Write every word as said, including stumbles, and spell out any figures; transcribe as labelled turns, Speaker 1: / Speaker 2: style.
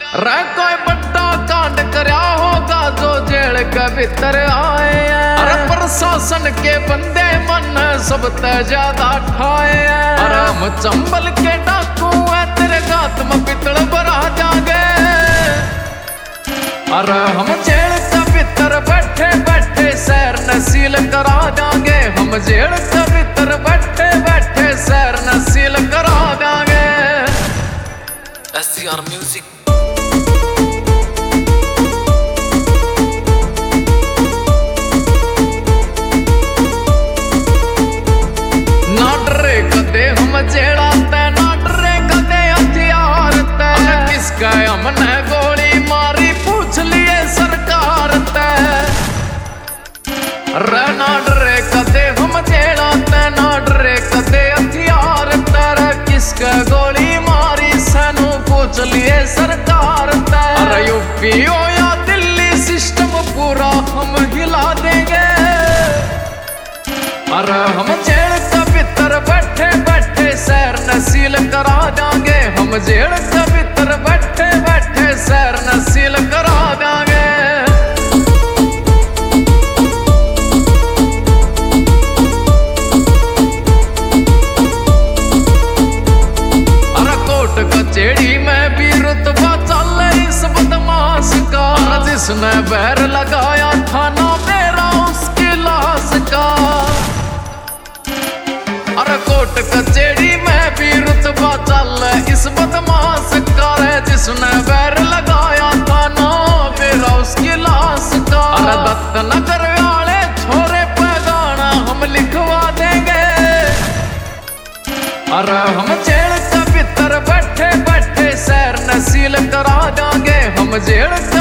Speaker 1: रे कोई बड़ा कांड करया होगा जो जेल के भीतर आए हैं। अरे प्रशासन के बंदे मन सब ते ज्यादा ठाए हैं। अरे हम चंबल के डाकू है तेरे गात में पितल भरा जागे। अरे हम जेल के भीतर बैठे बैठे शहर नसील करा जाएंगे। हम जेल के भीतर बैठे बैठे शहर नसील करा जाएंगे।
Speaker 2: S C R music.
Speaker 1: ना डरे कदे हम जेड़ा ते ना डरे कदे हथियार ते। किसका हमने गोली मारी पूछ लिए सरकार ते। रे ना डरे कदे हम जेड़ा ते ना डरे कदे हथियार ते। रे किसका गोली मारी सानू पूछ लिए सरकार ते। अरे यूपी हो या दिल्ली सिस्टम पूरा हम हिला देंगे। अरे हम जेल के भीतर बैठे बैठे शहर नसील करा जाएंगे। हम जेल के भीतर बैठे बैठे शहर नसील करा जाएंगे। अरे कोर्ट कचेड़ी में भी रुतबा चल इस बदमाश का। जिसने बैर लगाया था ना मेरा उसकी लाश का। अरे कोर्ट कचेड़ी में भी रुतबा चल इस बदमाश का। जिसने बैर लगाया था ना मेरा उसकी लाश का। अरे दत्त नगर वाले छोरे पे गाना हम लिखवा देंगे। अरे हम जेल के भीतर बैठे बैठे शहर नसील करा जाएंगे। हम जेल